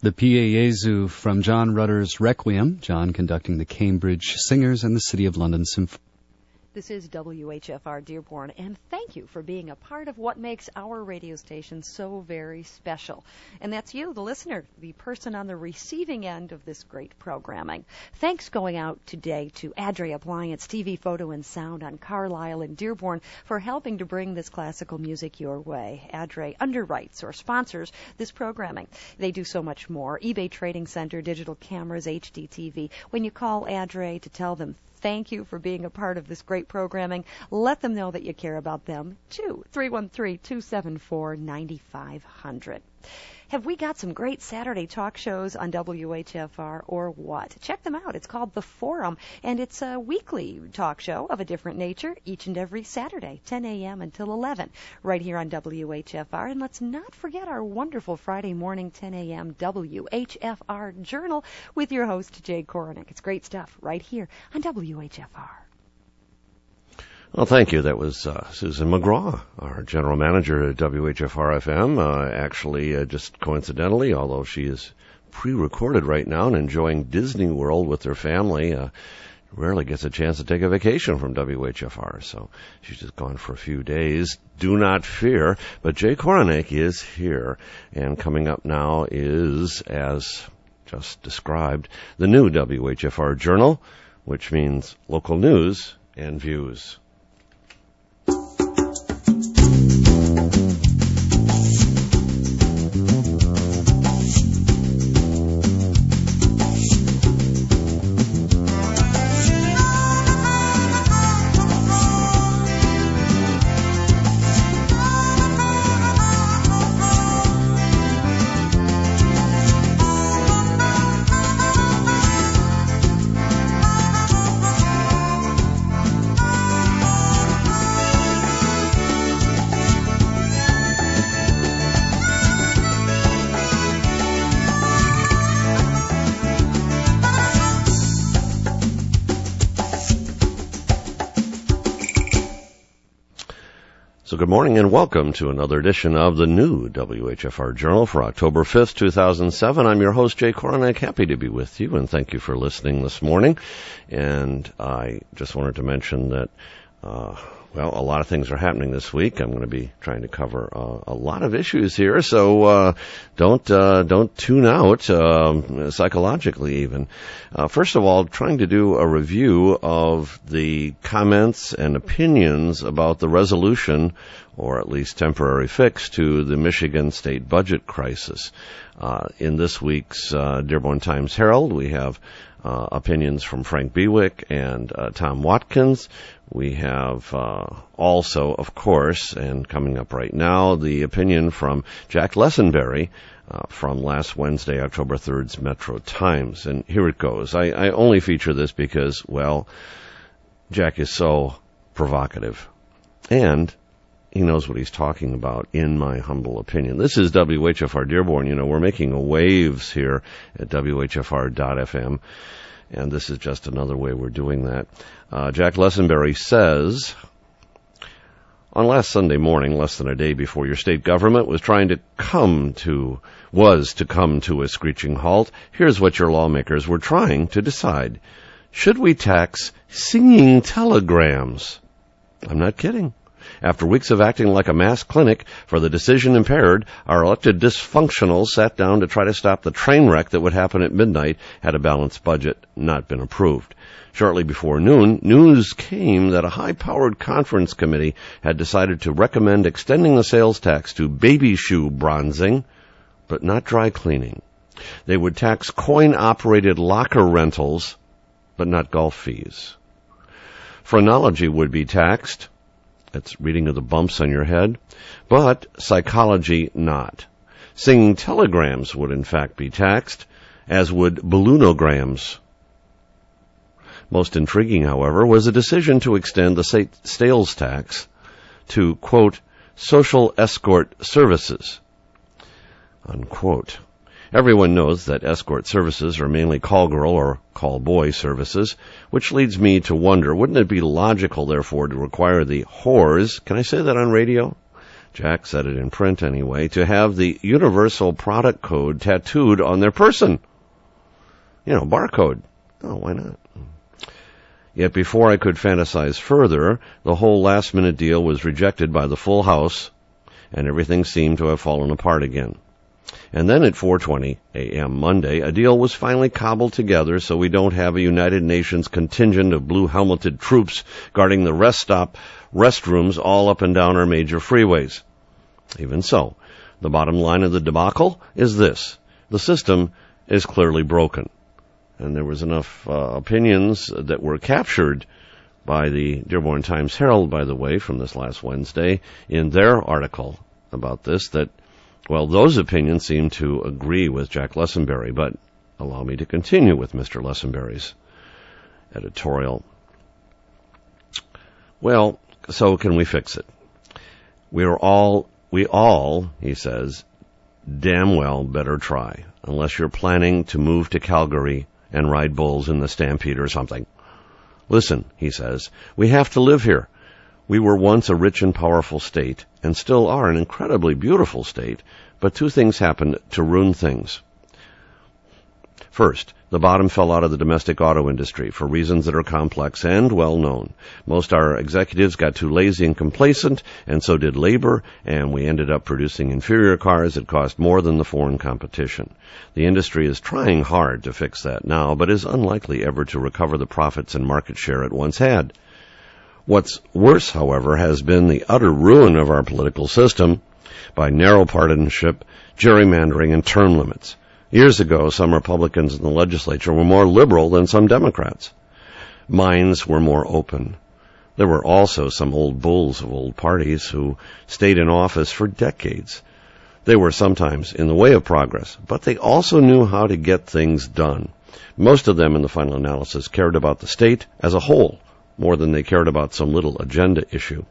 The Pie Jesu from John Rutter's Requiem, John conducting the Cambridge Singers and the City of London Symphony. This is WHFR Dearborn, and thank you for being a part of what makes our radio station so very special. And that's you, the listener, the person on the receiving end of this great programming. Thanks going out today to Adre Appliance TV, Photo, and Sound on Carlisle and Dearborn for helping to bring this classical music your way. Adre underwrites or sponsors this programming. They do so much more. eBay Trading Center, digital cameras, HD TV. When you call Adre to tell them thank you for being a part of this great programming, let them know that you care about them, too. 313-274-9500. Have we got some great Saturday talk shows on WHFR or what? Check them out. It's called The Forum, and it's a weekly talk show of a different nature each and every Saturday, 10 a.m. until 11, right here on WHFR. And let's not forget our wonderful Friday morning, 10 a.m. WHFR Journal with your host, Jay Koronik. It's great stuff right here on WHFR. Well, thank you. That was Susan McGraw, our general manager at WHFR-FM. Actually, just coincidentally, although she is pre-recorded right now and enjoying Disney World with her family, rarely gets a chance to take a vacation from WHFR, so she's just gone for a few days. Do not fear, but Jay Koronik is here, and coming up now is, as just described, the new WHFR Journal, which means local news and views. So good morning and welcome to another edition of the new WHFR Journal for October 5th, 2007. I'm your host, Jay Koronik. Happy to be with you, and thank you for listening this morning. And I just wanted to mention that, a lot of things are happening this week. I'm going to be trying to cover a lot of issues here, so don't tune out, psychologically even. First of all, trying to do a review of the comments and opinions about the resolution, or at least temporary fix, to the Michigan state budget crisis. In this week's Dearborn Times-Herald, we have opinions from Frank Bewick and Tom Watkins. We have also, of course, and coming up right now, the opinion from Jack Lessenberry from last Wednesday, October 3rd's Metro Times. And here it goes. I only feature this because, well, Jack is so provocative. And he knows what he's talking about, in my humble opinion. This is WHFR Dearborn. You know, we're making waves here at WHFR.FM. And this is just another way we're doing that. Jack Lessenberry says, on last Sunday morning, less than a day before your state government was to come to a screeching halt, here's what your lawmakers were trying to decide. Should we tax singing telegrams? I'm not kidding. After weeks of acting like a mass clinic for the decision impaired, our elected dysfunctionals sat down to try to stop the train wreck that would happen at midnight had a balanced budget not been approved. Shortly before noon, news came that a high-powered conference committee had decided to recommend extending the sales tax to baby shoe bronzing, but not dry cleaning. They would tax coin-operated locker rentals, but not golf fees. Phrenology would be taxed. That's reading of the bumps on your head. But psychology not. Singing telegrams would in fact be taxed, as would balloonograms. Most intriguing, however, was a decision to extend the sales tax to, quote, social escort services, unquote. Everyone knows that escort services are mainly call girl or call boy services, which leads me to wonder, wouldn't it be logical, therefore, to require the whores, can I say that on radio? Jack said it in print anyway, to have the universal product code tattooed on their person. Barcode. Oh, why not? Yet before I could fantasize further, the whole last-minute deal was rejected by the full House, and everything seemed to have fallen apart again. And then at 4:20 a.m. Monday, a deal was finally cobbled together so we don't have a United Nations contingent of blue-helmeted troops guarding the rest stop restrooms all up and down our major freeways. Even so, the bottom line of the debacle is this. The system is clearly broken. And there was enough opinions that were captured by the Dearborn Times-Herald, by the way, from this last Wednesday, in their article about this, that, well, those opinions seem to agree with Jack Lessenberry, but allow me to continue with Mr. Lessenberry's editorial. Well, so can we fix it? We all, he says, damn well better try, unless you're planning to move to Calgary and ride bulls in the Stampede or something. Listen, he says, we have to live here. We were once a rich and powerful state, and still are an incredibly beautiful state, but two things happened to ruin things. First, the bottom fell out of the domestic auto industry for reasons that are complex and well known. Most our executives got too lazy and complacent, and so did labor, and we ended up producing inferior cars that cost more than the foreign competition. The industry is trying hard to fix that now, but is unlikely ever to recover the profits and market share it once had. What's worse, however, has been the utter ruin of our political system by narrow partisanship, gerrymandering, and term limits. Years ago, some Republicans in the legislature were more liberal than some Democrats. Minds were more open. There were also some old bulls of old parties who stayed in office for decades. They were sometimes in the way of progress, but they also knew how to get things done. Most of them, in the final analysis, cared about the state as a whole, more than they cared about some little agenda issue.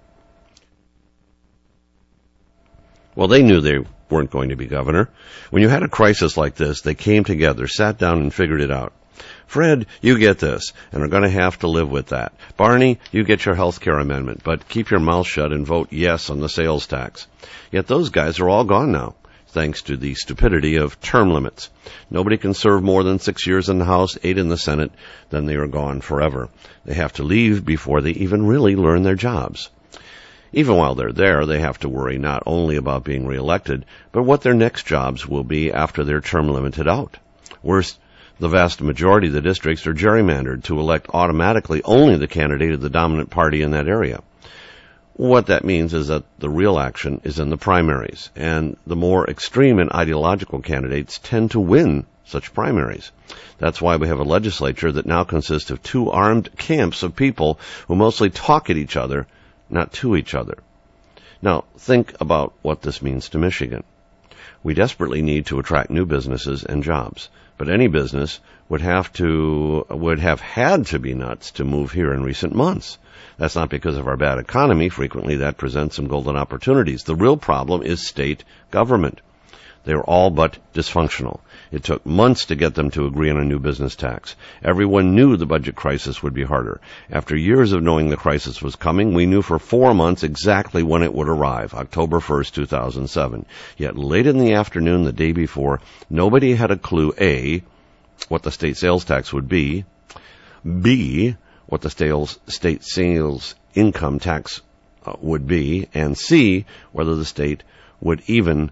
Well, they knew they weren't going to be governor. When you had a crisis like this, they came together, sat down, and figured it out. Fred, you get this, and are going to have to live with that. Barney, you get your health care amendment, but keep your mouth shut and vote yes on the sales tax. Yet those guys are all gone now, thanks to the stupidity of term limits. Nobody can serve more than 6 years in the House, 8 in the Senate, then they are gone forever. They have to leave before they even really learn their jobs. Even while they're there, they have to worry not only about being reelected, but what their next jobs will be after their term limited out. Worse, the vast majority of the districts are gerrymandered to elect automatically only the candidate of the dominant party in that area. What that means is that the real action is in the primaries, and the more extreme and ideological candidates tend to win such primaries. That's why we have a legislature that now consists of 2 armed camps of people who mostly talk at each other, not to each other. Now, think about what this means to Michigan. We desperately need to attract new businesses and jobs, but any business would have had to be nuts to move here in recent months. That's not because of our bad economy. Frequently that presents some golden opportunities. The real problem is state government. They were all but dysfunctional. It took months to get them to agree on a new business tax. Everyone knew the budget crisis would be harder. After years of knowing the crisis was coming, we knew for 4 months exactly when it would arrive, October 1st, 2007. Yet late in the afternoon the day before, nobody had a clue, A, what the state sales tax would be, B, what the state sales income tax would be, and C, whether the state would even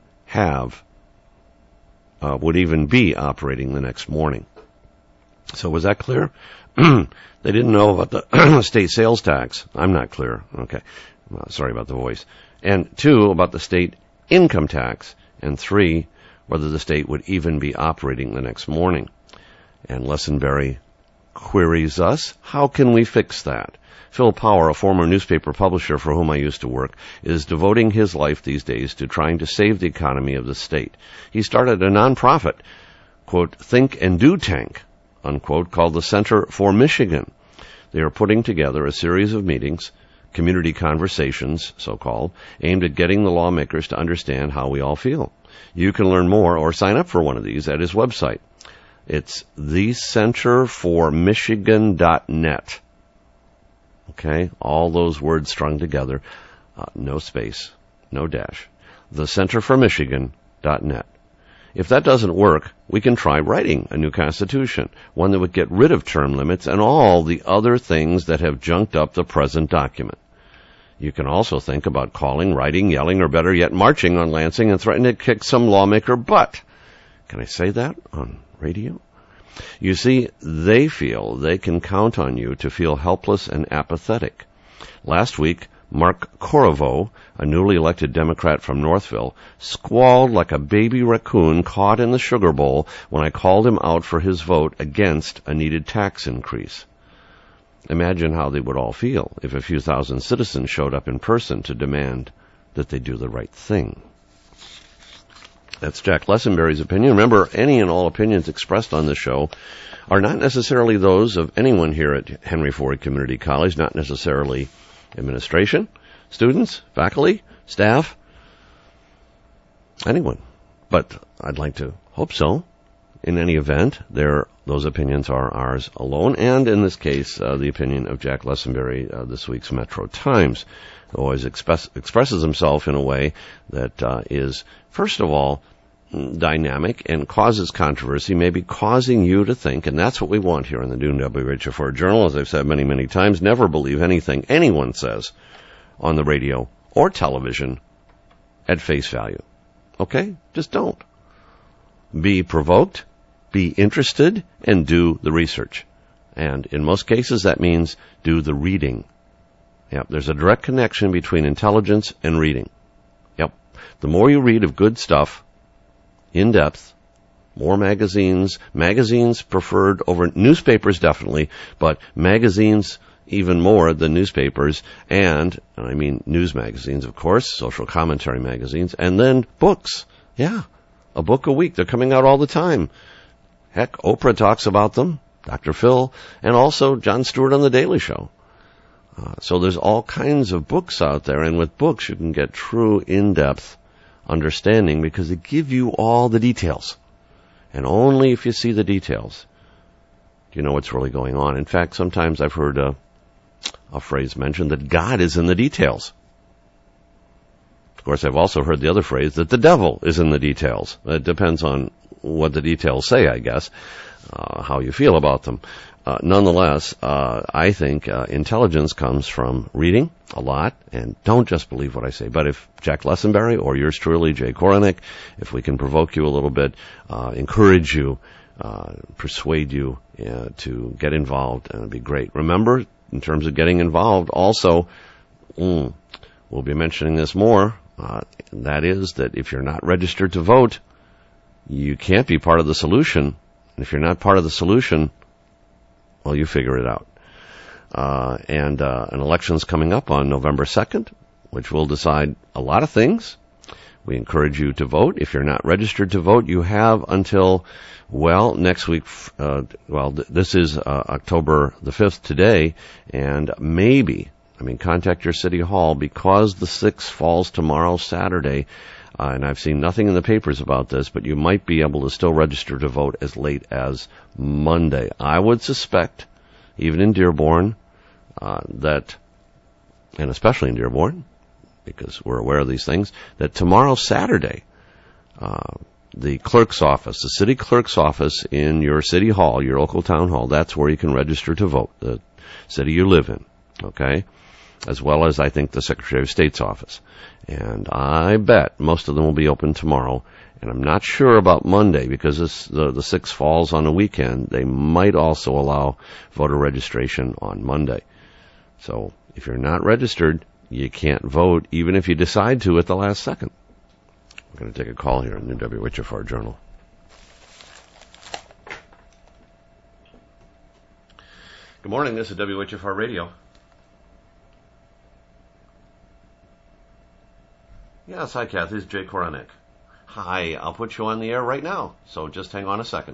be operating the next morning. So was that clear? They didn't know about the state sales tax. I'm not clear. Okay. Sorry about the voice. And 2, about the state income tax. And 3, whether the state would even be operating the next morning. And Lessenberry queries us, how can we fix that? Phil Power, a former newspaper publisher for whom I used to work, is devoting his life these days to trying to save the economy of the state. He started a nonprofit, quote, think and do tank, unquote, called the Center for Michigan. They are putting together a series of meetings, community conversations, so-called, aimed at getting the lawmakers to understand how we all feel. You can learn more or sign up for one of these at his website. It's thecenterformichigan.net. Okay, all those words strung together, no space. no dash, thecenterformichigan.net. If that doesn't work, we can try writing a new constitution, one that would get rid of term limits and all the other things that have junked up the present document. You can also think about calling, writing, yelling, or better yet, marching on Lansing and threatening to kick some lawmaker butt. Can I say that on radio? You see, they feel they can count on you to feel helpless and apathetic. Last week, Mark Corriveau, a newly elected Democrat from Northville, squalled like a baby raccoon caught in the sugar bowl when I called him out for his vote against a needed tax increase. Imagine how they would all feel if a few thousand citizens showed up in person to demand that they do the right thing. That's Jack Lessenberry's opinion. Remember, any and all opinions expressed on this show are not necessarily those of anyone here at Henry Ford Community College, not necessarily administration, students, faculty, staff, anyone. But I'd like to hope so. In any event, those opinions are ours alone, and in this case, the opinion of Jack Lessenberry, this week's Metro Times, who always expresses himself in a way that is, first of all, dynamic and causes controversy, maybe causing you to think, and that's what we want here in the Dune WHFR Journal. As I've said many, many times, never believe anything anyone says on the radio or television at face value. Okay? Just don't. Be provoked, be interested, and do the research. And in most cases, that means do the reading. Yep, there's a direct connection between intelligence and reading. Yep. The more you read of good stuff, in depth, more magazines preferred over newspapers definitely, but magazines even more than newspapers, and I mean news magazines, of course, social commentary magazines, and then books. Yeah, a book a week. They're coming out all the time. Heck, Oprah talks about them, Dr. Phil, and also Jon Stewart on The Daily Show. So there's all kinds of books out there, and with books you can get true in-depth understanding because they give you all the details. And only if you see the details do you know what's really going on. In fact, sometimes I've heard a phrase mentioned that God is in the details. Of course, I've also heard the other phrase that the devil is in the details. It depends on what the details say, I guess, how you feel about them. Nonetheless, I think intelligence comes from reading a lot, and don't just believe what I say. But if Jack Lessenberry or yours truly, Jay Koranick, if we can provoke you a little bit, encourage you, persuade you to get involved, it'd be great. Remember, in terms of getting involved, also, we'll be mentioning this more, and that is that if you're not registered to vote, you can't be part of the solution. And if you're not part of the solution, well, you figure it out. And an election's coming up on November 2nd, which will decide a lot of things. We encourage you to vote. If you're not registered to vote, you have until, well, next week. This is October the 5th today, and maybe, contact your city hall because the 6th falls tomorrow, Saturday. And I've seen nothing in the papers about this, but you might be able to still register to vote as late as Monday. I would suspect, even in Dearborn, and especially in Dearborn, because we're aware of these things, that tomorrow, Saturday, the clerk's office, the city clerk's office in your city hall, your local town hall, that's where you can register to vote, the city you live in, okay? As well as, I think, the Secretary of State's office. And I bet most of them will be open tomorrow. And I'm not sure about Monday because the 6th falls on a weekend. They might also allow voter registration on Monday. So if you're not registered, you can't vote even if you decide to at the last second. We're going to take a call here in the WHFR Journal. Good morning. This is WHFR Radio. Yes, hi, Kathy. This is Jay Koranick. Hi, I'll put you on the air right now, so just hang on a second.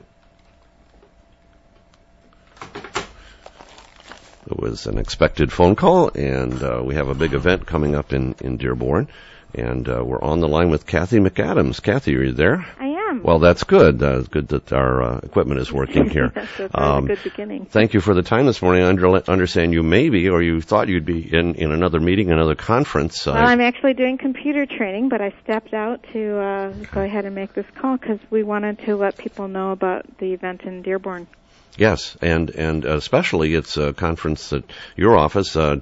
It was an expected phone call, and we have a big event coming up in Dearborn, and we're on the line with Kathy McAdams. Kathy, are you there? I am. Well, that's good. Good that our equipment is working here. That's a good beginning. Thank you for the time this morning. I understand you may be, or you thought you'd be in another meeting, another conference. Well, I'm actually doing computer training, but I stepped out to go ahead and make this call because we wanted to let people know about the event in Dearborn. Yes, and especially it's a conference at your office, and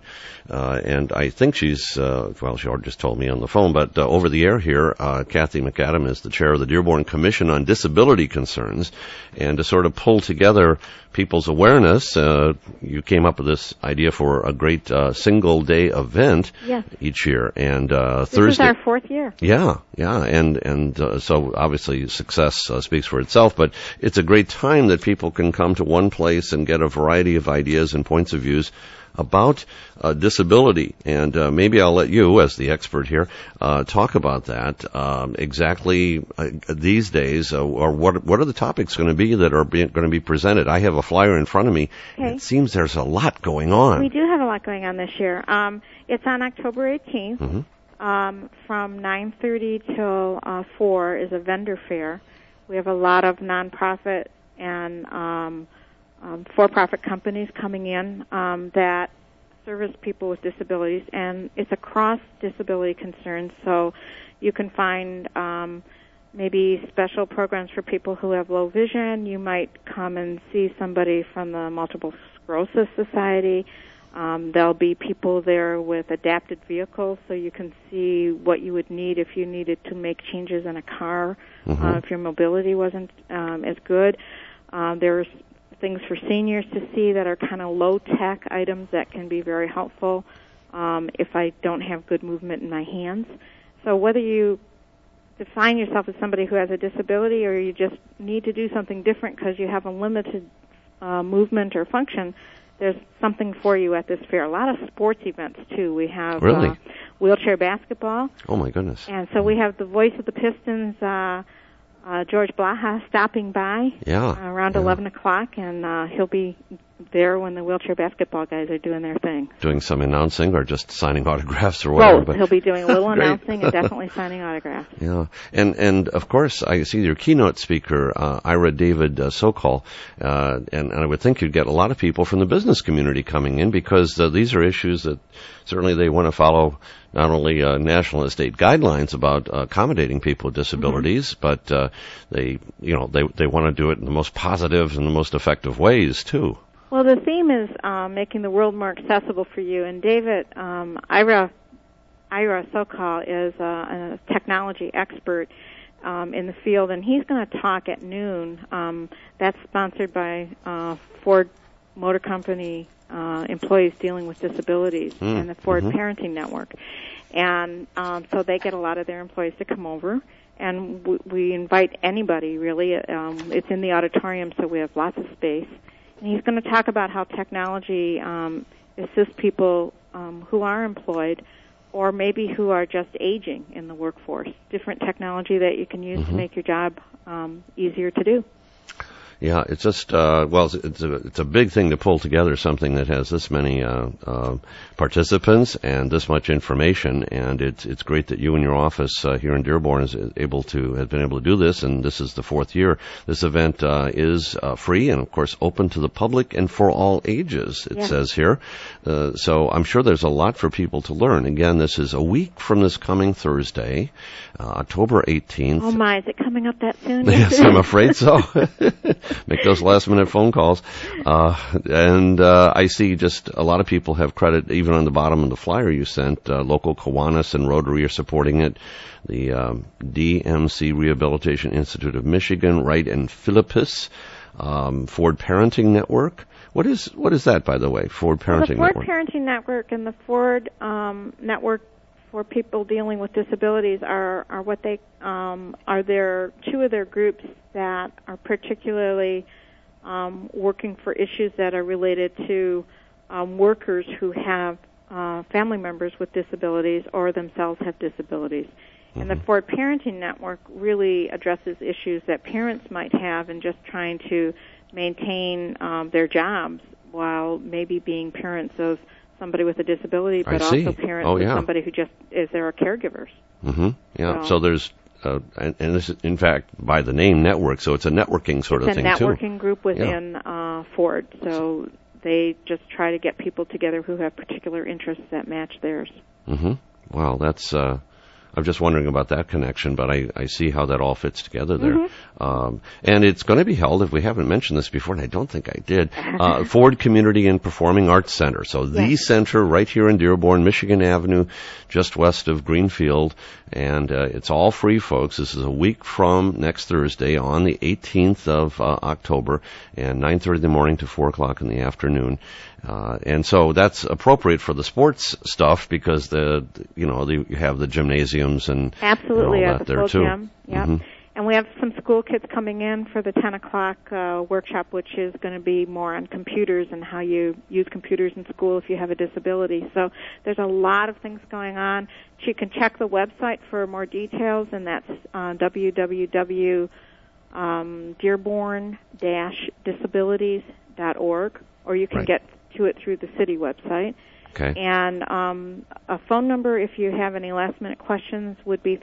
I think she's, she already just told me on the phone, but over the air here, Kathy McAdam is the chair of the Dearborn Commission on Disability Concerns, and to sort of pull together people's awareness, you came up with this idea for a great single-day event each year, and Thursday. This is our fourth year. Yeah, and so obviously success speaks for itself, but it's a great time that people can come to one place and get a variety of ideas and points of views about disability. And maybe I'll let you, as the expert here, talk about that exactly these days, or what are the topics going to be that are going to be presented? I have a flyer in front of me. Okay. It seems there's a lot going on. We do have a lot going on this year. It's on October 18th. Mm-hmm. From 9:30 till 4 is a vendor fair. We have a lot of nonprofit and for-profit companies coming in that service people with disabilities, and it's across disability concerns. So you can find maybe special programs for people who have low vision. You might come and see somebody from the Multiple Sclerosis Society. There'll be people there with adapted vehicles, so you can see what you would need if you needed to make changes in a car, if your mobility wasn't as good. There's things for seniors to see that are kind of low-tech items that can be very helpful if I don't have good movement in my hands. So whether you define yourself as somebody who has a disability or you just need to do something different because you have a limited movement or function, there's something for you at this fair. A lot of sports events, too. We have wheelchair basketball. Oh, my goodness. And so we have the voice of the Pistons, George Blaha, stopping by around 11 o'clock, and he'll be there when the wheelchair basketball guys are doing their thing. Doing some announcing or just signing autographs or whatever? Both. He'll be doing a little announcing and definitely signing autographs. Yeah. And of course, I see your keynote speaker, Ira David Sokol, and I would think you'd get a lot of people from the business community coming in because these are issues that certainly they want to follow not only national and state guidelines about accommodating people with disabilities, but they want to do it in the most positive and the most effective ways too. Well, the theme is making the world more accessible for you. And David, Ira Sokol is a technology expert in the field, and he's going to talk at noon. That's sponsored by Ford Motor Company employees dealing with disabilities and the Ford Parenting Network. And so they get a lot of their employees to come over. And we invite anybody, really. It's in the auditorium, so we have lots of space. And he's going to talk about how technology assists people who are employed or maybe who are just aging in the workforce. Different technology that you can use to make your job easier to do. Yeah, it's just it's a big thing to pull together something that has this many participants and this much information, and it's great that you and your office here in Dearborn has been able to do this, and this is the fourth year. This event is free and of course open to the public and for all ages. It says here, so I'm sure there's a lot for people to learn. Again, this is a week from this coming Thursday, October 18th. Oh my, is it coming up that soon? Yes, I'm afraid so. Make those last-minute phone calls. And I see just a lot of people have credit, even on the bottom of the flyer you sent. Local Kiwanis and Rotary are supporting it. The DMC Rehabilitation Institute of Michigan, Wright and Philippus, Ford Parenting Network. What is that, by the way, Ford Parenting Network? The Ford Parenting Network and the Ford Network for people dealing with disabilities are what they are their two of their groups that are particularly working for issues that are related to workers who have family members with disabilities or themselves have disabilities. And the Ford Parenting Network really addresses issues that parents might have in just trying to maintain their jobs while maybe being parents of somebody with a disability, but also parents of somebody who just is there are caregivers. Yeah. So there's and this is, in fact, by the name network, so it's a networking sort of thing, too. It's a networking group within Ford, so they just try to get people together who have particular interests that match theirs. Mm-hmm. Well, that's... I'm just wondering about that connection, but I see how that all fits together there. Mm-hmm. And it's going to be held, if we haven't mentioned this before, and I don't think I did, Ford Community and Performing Arts Center. So the center right here in Dearborn, Michigan Avenue, just west of Greenfield. And it's all free, folks. This is a week from next Thursday on the 18th of October, and 9:30 in the morning to 4 o'clock in the afternoon. And so that's appropriate for the sports stuff because you have the gymnasiums and absolutely and all at that the there full too. gym. Yep. Mm-hmm. And we have some school kids coming in for the 10 o'clock workshop, which is going to be more on computers and how you use computers in school if you have a disability. So there's a lot of things going on. You can check the website for more details, and that's www.dearborn-disabilities.org, or you can get to it through the city website. Okay. And a phone number, if you have any last-minute questions, would be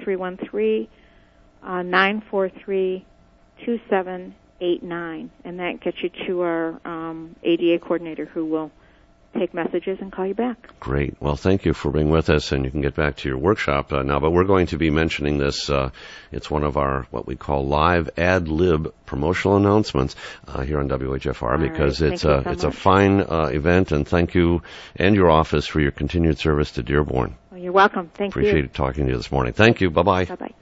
313-943-2789, and that gets you to our ADA coordinator who will take messages and call you back. Great. Well, thank you for being with us, and you can get back to your workshop now. But we're going to be mentioning this. It's one of our, what we call live ad-lib promotional announcements here on WHFR because it's a fine event, and thank you and your office for your continued service to Dearborn. Well, you're welcome. Thank you. Appreciate talking to you this morning. Thank you. Bye-bye. Bye-bye.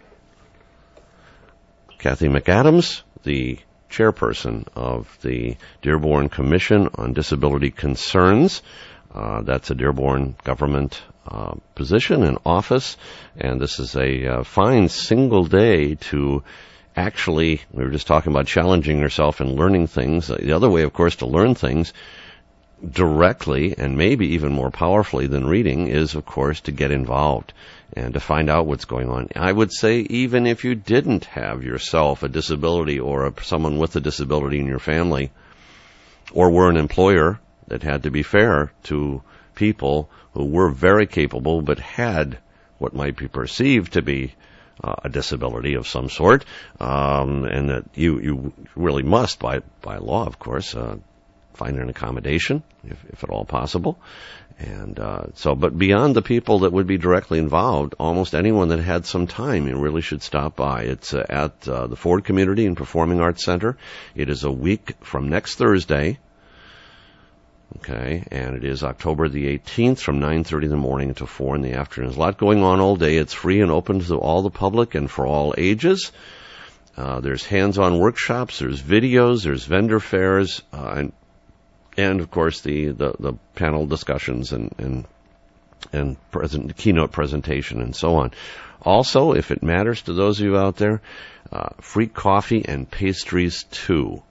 Kathy McAdams, the chairperson of the Dearborn Commission on Disability Concerns. That's a Dearborn government position and office, and this is a fine single day to actually, we were just talking about challenging yourself and learning things. The other way, of course, to learn things directly and maybe even more powerfully than reading is, of course, to get involved and to find out what's going on. I would say even if you didn't have yourself a disability or someone with a disability in your family, or were an employer that had to be fair to people who were very capable but had what might be perceived to be a disability of some sort, and that you really must, by law, of course, find an accommodation, if at all possible. And but beyond the people that would be directly involved, almost anyone that had some time, you really should stop by. It's at the Ford Community and Performing Arts Center. It is a week from next Thursday. Okay, and it is October the 18th from 9:30 in the morning to 4 in the afternoon. There's a lot going on all day. It's free and open to all the public and for all ages. There's hands-on workshops, there's videos, there's vendor fairs, and of course the panel discussions and keynote presentation and so on. Also, if it matters to those of you out there, free coffee and pastries too.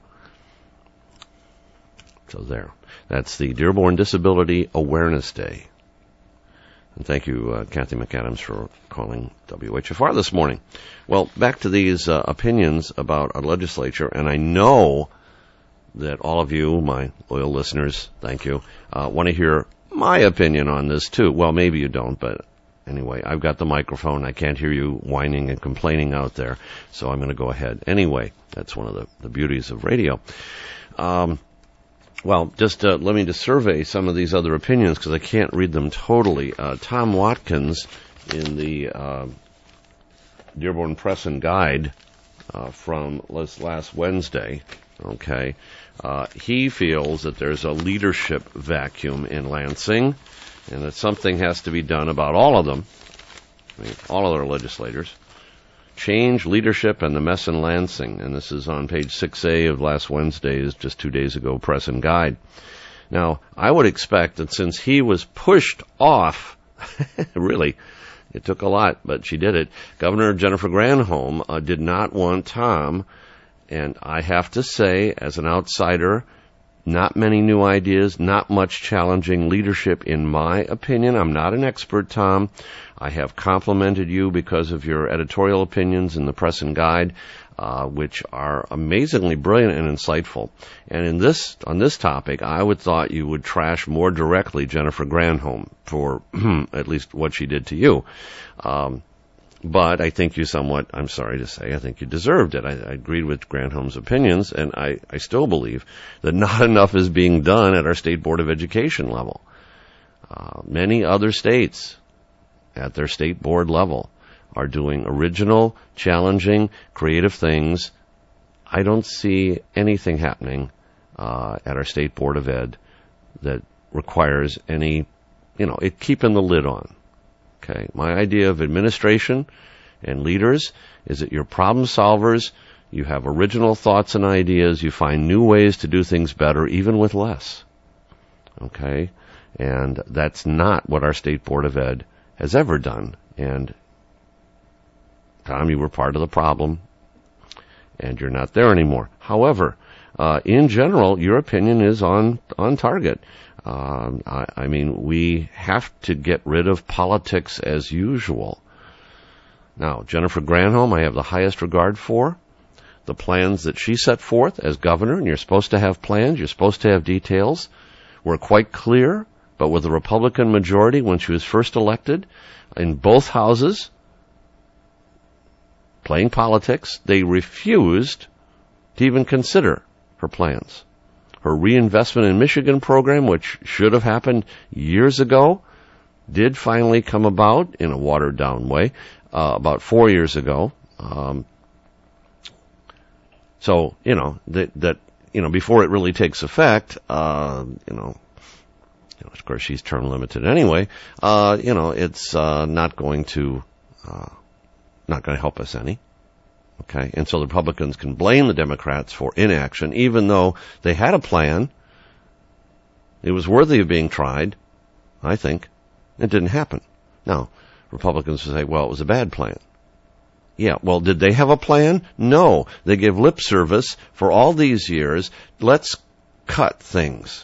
So there. That's the Dearborn Disability Awareness Day. And thank you, Kathy McAdams, for calling WHFR this morning. Well, back to these opinions about our legislature, and I know that all of you, my loyal listeners, thank you, want to hear my opinion on this too. Well, maybe you don't, but anyway, I've got the microphone. I can't hear you whining and complaining out there, so I'm going to go ahead. Anyway, that's one of the beauties of radio. Well, just let me just survey some of these other opinions because I can't read them totally. Tom Watkins in the Dearborn Press and Guide from last Wednesday, okay, he feels that there's a leadership vacuum in Lansing and that something has to be done about all of them, I mean, all of our legislators. Change leadership and the mess in Lansing, and this is on page 6A of last Wednesday's, just 2 days ago, Press and Guide. Now, I would expect that since he was pushed off, really, it took a lot, but she did it, Governor Jennifer Granholm did not want Tom, and I have to say, as an outsider, not many new ideas, not much challenging leadership in my opinion. I'm not an expert, Tom. I have complimented you because of your editorial opinions in the Press and Guide, which are amazingly brilliant and insightful. And on this topic, I would thought you would trash more directly Jennifer Granholm for at least what she did to you. But I think you I'm sorry to say, I think you deserved it. I agreed with Granholm's opinions, and I still believe that not enough is being done at our State Board of Education level. Many other states at their state board level are doing original, challenging, creative things. I don't see anything happening at our State Board of Ed that requires any, keeping the lid on. Okay, my idea of administration and leaders is that you're problem solvers, you have original thoughts and ideas, you find new ways to do things better, even with less. Okay, and that's not what our State Board of Ed has ever done. And Tom, you were part of the problem, and you're not there anymore. However, in general, your opinion is on target. I mean, we have to get rid of politics as usual. Now, Jennifer Granholm, I have the highest regard for. The plans that she set forth as governor, and you're supposed to have plans, you're supposed to have details, were quite clear, but with the Republican majority when she was first elected, in both houses, playing politics, they refused to even consider her plans. Her reinvestment in Michigan program, which should have happened years ago, did finally come about in a watered-down way about 4 years ago. So, before it really takes effect, of course she's term limited anyway, it's not going to help us any. Okay, and so the Republicans can blame the Democrats for inaction, even though they had a plan. It was worthy of being tried, I think. It didn't happen. Now, Republicans will say, well, it was a bad plan. Yeah, well, did they have a plan? No. They give lip service for all these years. Let's cut things.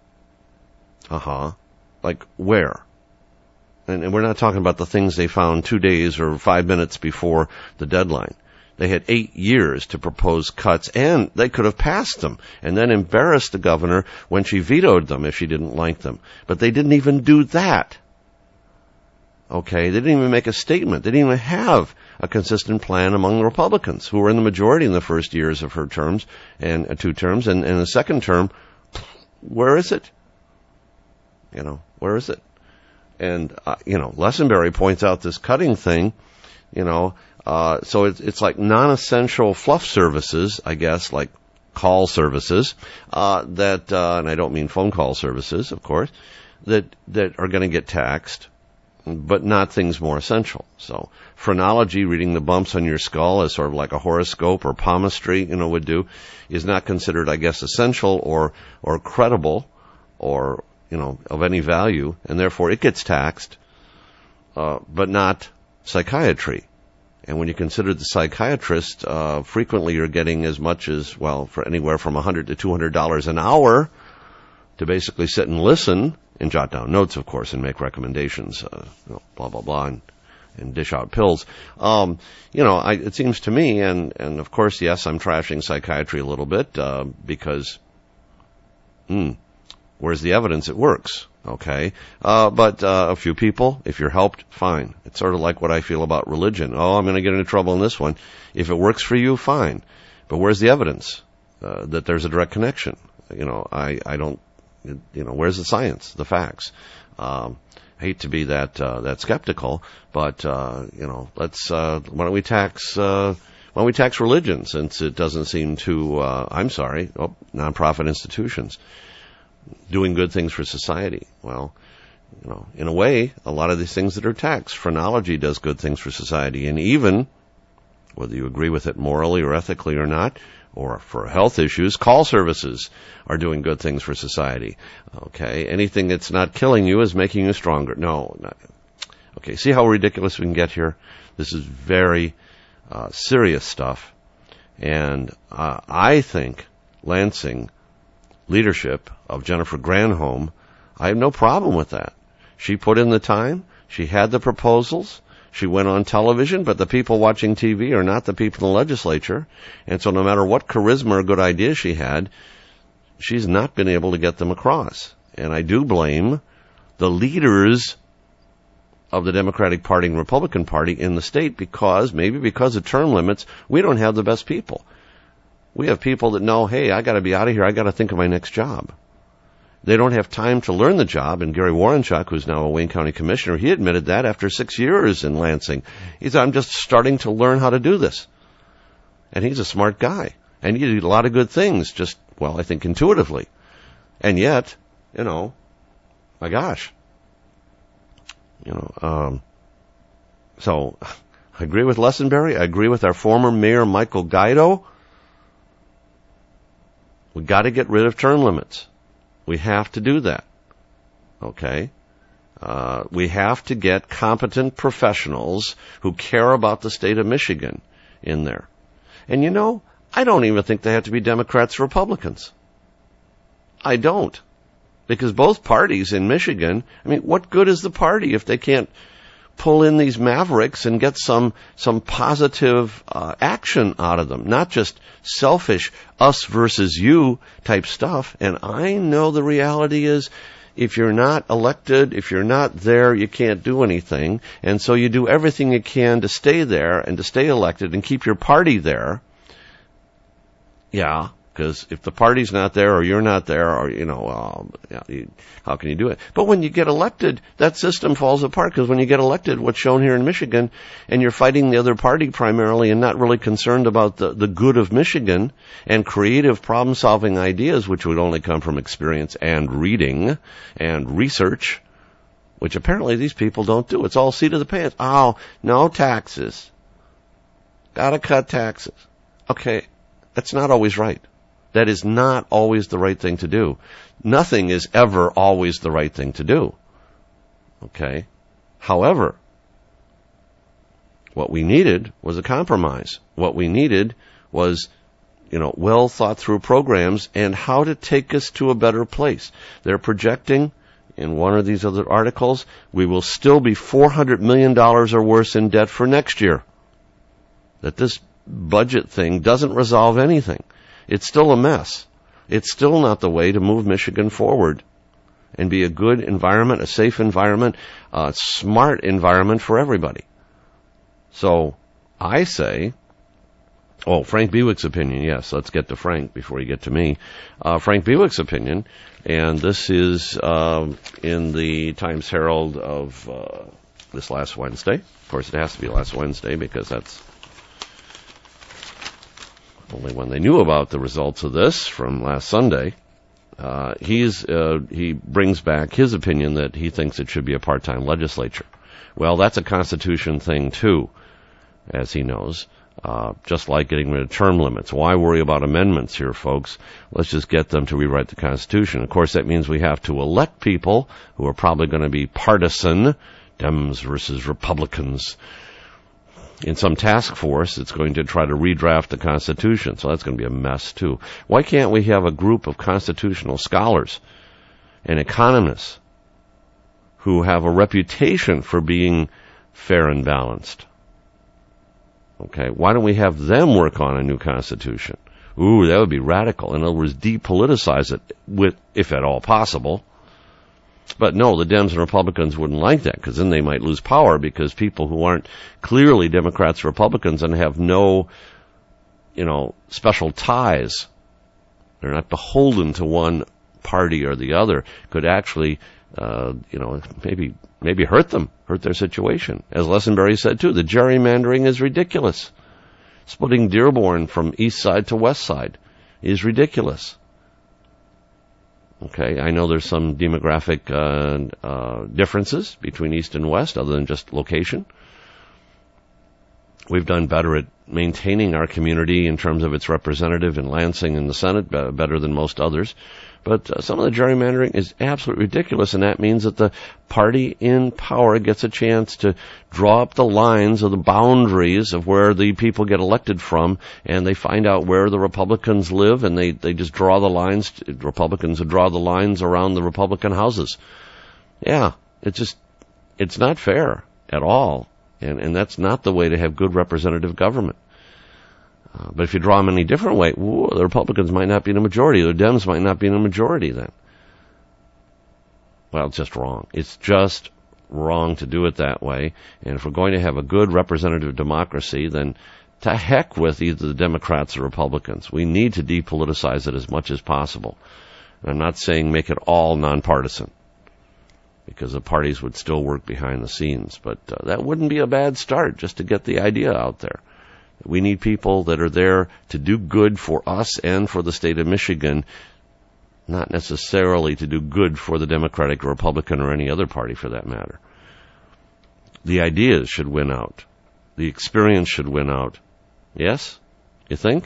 Like where? And we're not talking about the things they found 2 days or 5 minutes before the deadline. They had 8 years to propose cuts, and they could have passed them and then embarrassed the governor when she vetoed them if she didn't like them. But they didn't even do that. Okay, they didn't even make a statement. They didn't even have a consistent plan among the Republicans, who were in the majority in the first years of her terms, and 2 terms, and in the second term, where is it? Where is it? And, Lessenberry points out this cutting thing, so it's like non-essential fluff services, I guess, like call services, that, and I don't mean phone call services, of course, that are going to get taxed, but not things more essential. So phrenology, reading the bumps on your skull as sort of like a horoscope or palmistry, would do, is not considered, I guess, essential or credible or, of any value, and therefore it gets taxed, but not psychiatry. And when you consider the psychiatrist, frequently you're getting as much as, for anywhere from $100 to $200 an hour to basically sit and listen and jot down notes, of course, and make recommendations, blah, blah, blah, and dish out pills. It seems to me, and of course, yes, I'm trashing psychiatry a little bit, because, where's the evidence it works? Okay, but a few people, if you're helped, fine. It's sort of like what I feel about religion. Oh, I'm going to get into trouble in this one. If it works for you, fine. But where's the evidence that there's a direct connection? I don't. Where's the science, the facts? I hate to be that skeptical, but let's why don't we tax religion, since it doesn't seem to nonprofit institutions doing good things for society. Well, in a way, a lot of these things that are taxed, phrenology does good things for society, and even, whether you agree with it morally or ethically or not, or for health issues, call services are doing good things for society. Okay, anything that's not killing you is making you stronger. No, not. Okay, see how ridiculous we can get here? This is very serious stuff, and I think Lansing leadership of Jennifer Granholm, I have no problem with that. She put in the time. She had the proposals. She went on television, but the people watching TV are not the people in the legislature. And so no matter what charisma or good ideas she had, she's not been able to get them across. And I do blame the leaders of the Democratic Party and Republican Party in the state because of term limits, we don't have the best people. We have people that know, hey, I got to be out of here. I got to think of my next job. They don't have time to learn the job. And Gary Warrenchuk, who's now a Wayne County Commissioner, he admitted that after 6 years in Lansing. He said, I'm just starting to learn how to do this. And he's a smart guy. And he did a lot of good things, just, well, I think intuitively. And yet, my gosh. So I agree with Lessenberry. I agree with our former mayor, Michael Guido. We got to get rid of term limits. We have to do that. Okay? We have to get competent professionals who care about the state of Michigan in there. And I don't even think they have to be Democrats or Republicans. I don't. Because both parties in Michigan, what good is the party if they can't pull in these mavericks and get some positive action out of them, not just selfish us versus you type stuff. And I know the reality is if you're not elected, if you're not there, you can't do anything. And so you do everything you can to stay there and to stay elected and keep your party there. Yeah. Because if the party's not there or you're not there or, how can you do it? But when you get elected, that system falls apart because when you get elected, what's shown here in Michigan, and you're fighting the other party primarily and not really concerned about the good of Michigan and creative problem-solving ideas, which would only come from experience and reading and research, which apparently these people don't do. It's all seat of the pants. Oh, no taxes. Gotta cut taxes. Okay, that's not always right. That is not always the right thing to do. Nothing is ever always the right thing to do. Okay? However, what we needed was a compromise. What we needed was, well thought through programs and how to take us to a better place. They're projecting in one of these other articles, we will still be $400 million or worse in debt for next year. That this budget thing doesn't resolve anything. It's still a mess. It's still not the way to move Michigan forward and be a good environment, a safe environment, a smart environment for everybody. So I say, Frank Bewick's opinion, yes, let's get to Frank before you get to me. Frank Bewick's opinion, and this is in the Times Herald of this last Wednesday. Of course, it has to be last Wednesday because that's only when they knew about the results of this from last Sunday. He brings back his opinion that he thinks it should be a part-time legislature. Well, that's a Constitution thing too, as he knows. Just like getting rid of term limits. Why worry about amendments here, folks? Let's just get them to rewrite the Constitution. Of course, that means we have to elect people who are probably going to be partisan, Dems versus Republicans. In some task force, it's going to try to redraft the Constitution, so that's going to be a mess, too. Why can't we have a group of constitutional scholars and economists who have a reputation for being fair and balanced? Okay, why don't we have them work on a new Constitution? Ooh, that would be radical. In other words, depoliticize it, if at all possible. But no, the Dems and Republicans wouldn't like that, because then they might lose power, because people who aren't clearly Democrats or Republicans and have no, special ties, they're not beholden to one party or the other, could actually, maybe hurt their situation. As Lessenberry said too, the gerrymandering is ridiculous. Splitting Dearborn from east side to west side is ridiculous. Okay, I know there's some demographic differences between east and west other than just location. We've done better at maintaining our community in terms of its representative in Lansing in the Senate, better than most others. But some of the gerrymandering is absolutely ridiculous, and that means that the party in power gets a chance to draw up the lines of the boundaries of where the people get elected from, and they find out where the Republicans live, and they just draw the lines. Republicans would draw the lines around the Republican houses. Yeah, it's not fair at all, and that's not the way to have good representative government. But if you draw them any different way, the Republicans might not be in a majority. The Dems might not be in a majority then. Well, it's just wrong. It's just wrong to do it that way. And if we're going to have a good representative democracy, then to heck with either the Democrats or Republicans. We need to depoliticize it as much as possible. And I'm not saying make it all nonpartisan, because the parties would still work behind the scenes. But that wouldn't be a bad start, just to get the idea out there. We need people that are there to do good for us and for the state of Michigan, not necessarily to do good for the Democratic or Republican or any other party for that matter. The ideas should win out. The experience should win out. Yes? You think?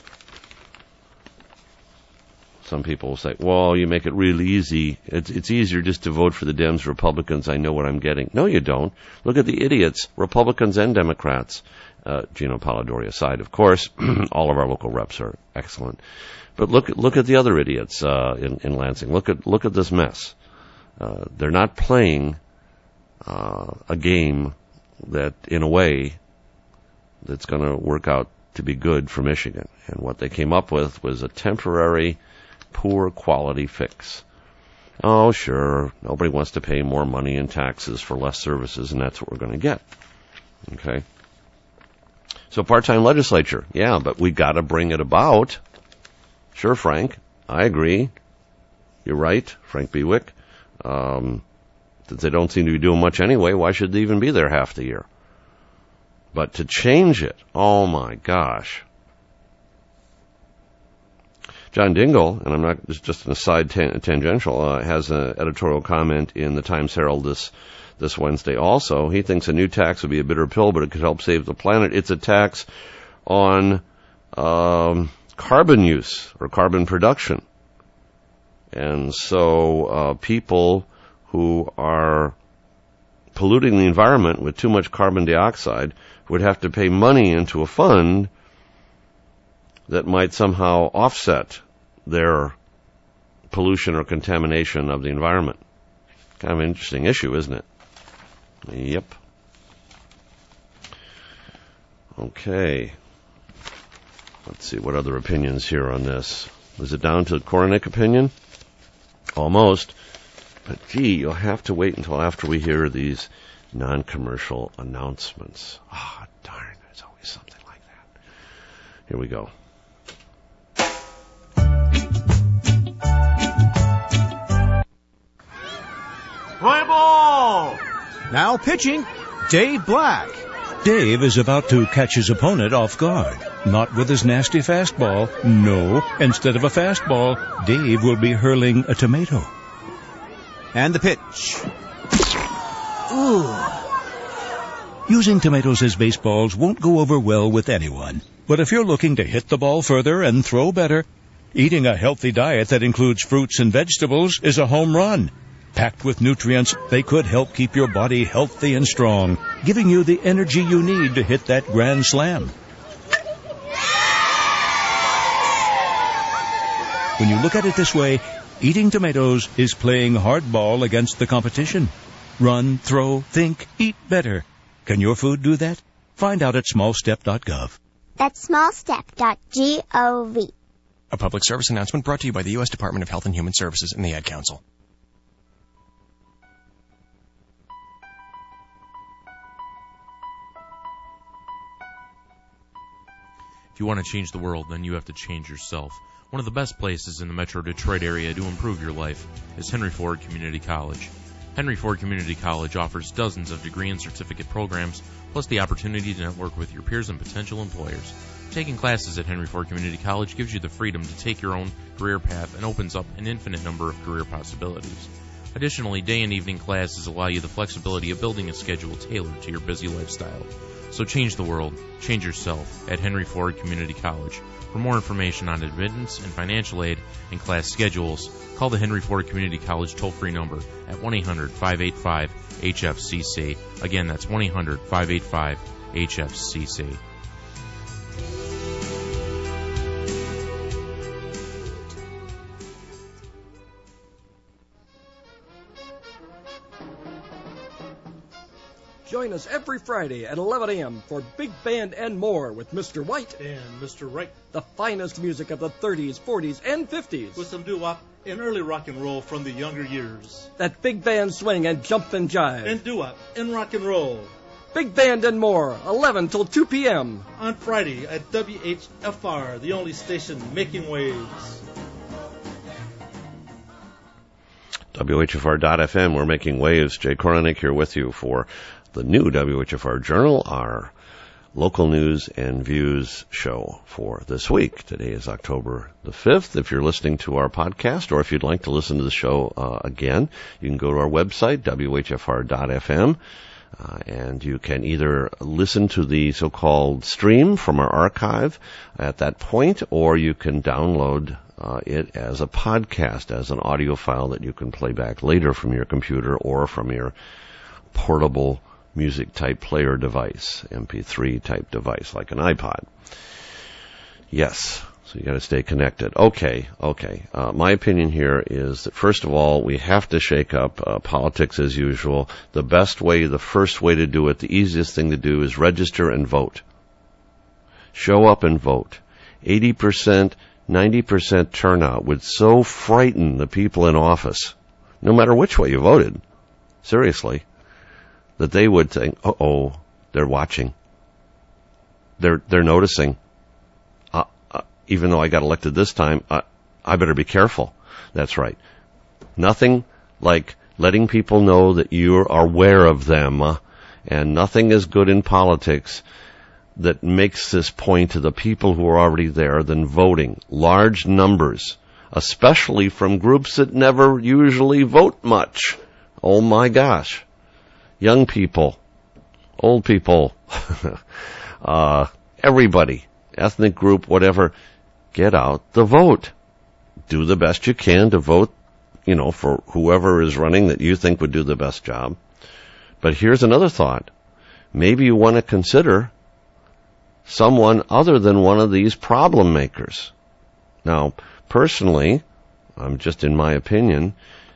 Some people will say, well, you make it really easy. It's easier just to vote for the Dems, Republicans. I know what I'm getting. No, you don't. Look at the idiots, Republicans and Democrats. Gino Polidori aside, of course. All of our local reps are excellent. But look at the other idiots in Lansing. Look at this mess. They're not playing a game that, in a way, that's going to work out to be good for Michigan. And what they came up with was a temporary, poor quality fix. Oh, sure, nobody wants to pay more money in taxes for less services, and that's what we're going to get. Okay? So part-time legislature, yeah, but we got to bring it about. Sure, Frank, I agree. You're right, Frank Bewick. That they don't seem to be doing much anyway, why should they even be there half the year? But to change it, oh my gosh. John Dingell, and I'm not just an aside tangential, has an editorial comment in the Times-Herald this Wednesday also. He thinks a new tax would be a bitter pill, but it could help save the planet. It's a tax on carbon use or carbon production. And so people who are polluting the environment with too much carbon dioxide would have to pay money into a fund that might somehow offset their pollution or contamination of the environment. Kind of an interesting issue, isn't it? Yep. Okay. Let's see, what other opinions here on this? Was it down to Koronic opinion? Almost. But gee, you'll have to wait until after we hear these non-commercial announcements. Ah, darn, there's always something like that. Here we go. Play ball! Now pitching, Dave Black. Dave is about to catch his opponent off guard. Not with his nasty fastball. No, instead of a fastball, Dave will be hurling a tomato. And the pitch. Ooh. Using tomatoes as baseballs won't go over well with anyone. But if you're looking to hit the ball further and throw better, eating a healthy diet that includes fruits and vegetables is a home run. Packed with nutrients, they could help keep your body healthy and strong, giving you the energy you need to hit that grand slam. When you look at it this way, eating tomatoes is playing hardball against the competition. Run, throw, think, eat better. Can your food do that? Find out at smallstep.gov. That's smallstep.gov. A public service announcement brought to you by the U.S. Department of Health and Human Services and the Ad Council. If you want to change the world, then you have to change yourself. One of the best places in the Metro Detroit area to improve your life is Henry Ford Community College. Henry Ford Community College offers dozens of degree and certificate programs, plus the opportunity to network with your peers and potential employers. Taking classes at Henry Ford Community College gives you the freedom to take your own career path and opens up an infinite number of career possibilities. Additionally, day and evening classes allow you the flexibility of building a schedule tailored to your busy lifestyle. So change the world, change yourself at Henry Ford Community College. For more information on admittance and financial aid and class schedules, call the Henry Ford Community College toll-free number at 1-800-585-HFCC. Again, that's 1-800-585-HFCC. Join us every Friday at 11 a.m. for Big Band and More with Mr. White and Mr. Wright. The finest music of the 30s, 40s, and 50s. With some doo-wop and early rock and roll from the younger years. That big band swing and jump and jive. And doo-wop and rock and roll. Big Band and More, 11 till 2 p.m. on Friday at WHFR, the only station making waves. WHFR.FM, we're making waves. Jay Koronick here with you for the new WHFR Journal, our local news and views show for this week. Today is October the 5th. If you're listening to our podcast or if you'd like to listen to the show again, you can go to our website, WHFR.FM, and you can either listen to the so-called stream from our archive at that point, or you can download it as a podcast, as an audio file that you can play back later from your computer or from your portable music type player device, MP3 type device like an iPod. Yes, so you got to stay connected. Okay. My opinion here is that first of all, we have to shake up politics as usual. The best way, the first way to do it, the easiest thing to do is register and vote. Show up and vote. 80%, 90% turnout would so frighten the people in office, no matter which way you voted, seriously, that they would think, uh-oh, they're watching. They're noticing. Even though I got elected this time, I better be careful. That's right. Nothing like letting people know that you are aware of them, and nothing is good in politics that makes this point to the people who are already there than voting. Large numbers, especially from groups that never usually vote much. Oh my gosh. Young people, old people, everybody, ethnic group, whatever, get out the vote. Do the best you can to vote, for whoever is running that you think would do the best job. But here's another thought. Maybe you want to consider someone other than one of these problem makers. Now, personally, I'm just in my opinion,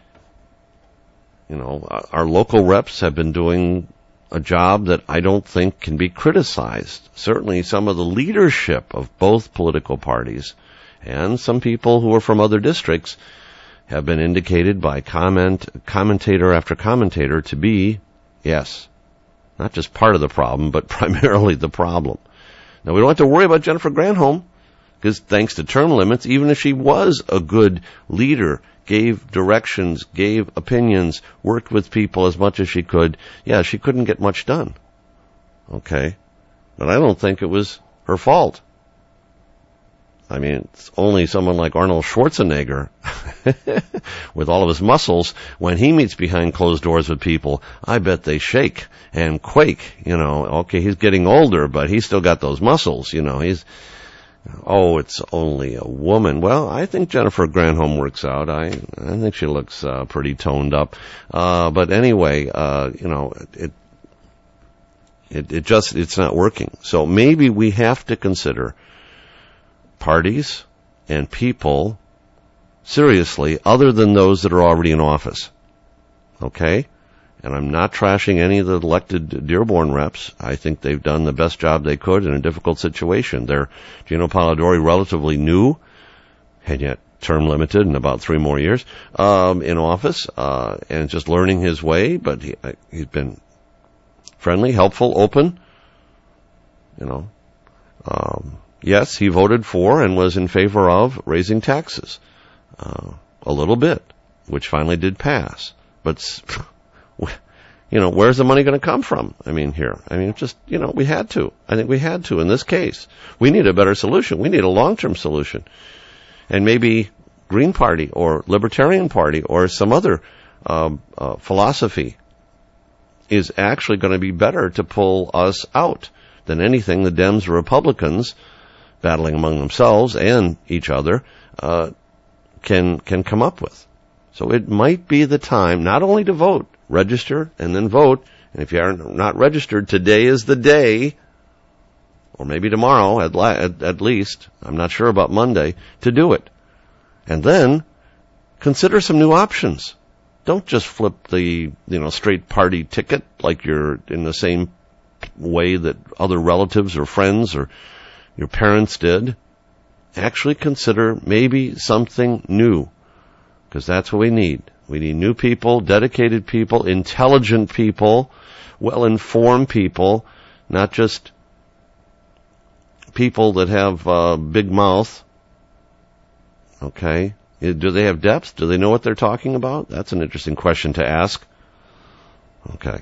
our local reps have been doing a job that I don't think can be criticized. Certainly some of the leadership of both political parties and some people who are from other districts have been indicated by commentator after commentator to be, yes, not just part of the problem, but primarily the problem. Now, we don't have to worry about Jennifer Granholm, because thanks to term limits, even if she was a good leader, gave directions, gave opinions, worked with people as much as she could, she couldn't get much done. Okay? But I don't think it was her fault. I mean, it's only someone like Arnold Schwarzenegger, with all of his muscles, when he meets behind closed doors with people, I bet they shake and quake. Okay, he's getting older, but he's still got those muscles. It's only a woman. Well, I think Jennifer Granholm works out. I think she looks pretty toned up. But anyway, it's not working. So maybe we have to consider parties and people seriously other than those that are already in office. Okay? And I'm not trashing any of the elected Dearborn reps. I think they've done the best job they could in a difficult situation. They're Gino Polidori, relatively new, and yet term limited in about 3 more years, in office, and just learning his way, but he's been friendly, helpful, open, yes, he voted for and was in favor of raising taxes, a little bit, which finally did pass. But, where's the money going to come from? We had to. I think we had to in this case. We need a better solution. We need a long-term solution. And maybe Green Party or Libertarian Party or some other philosophy is actually going to be better to pull us out than anything the Dems or Republicans, battling among themselves and each other, can come up with. So it might be the time not only to vote, register and then vote, and if you are not registered, today is the day, or maybe tomorrow at least, I'm not sure about Monday, to do it. And then consider some new options. Don't just flip the, straight party ticket like you're in the same way that other relatives or friends or your parents did. Actually consider maybe something new, because that's what we need. We need new people, dedicated people, intelligent people, well-informed people, not just people that have big mouth. Okay. Do they have depth? Do they know what they're talking about? That's an interesting question to ask. Okay.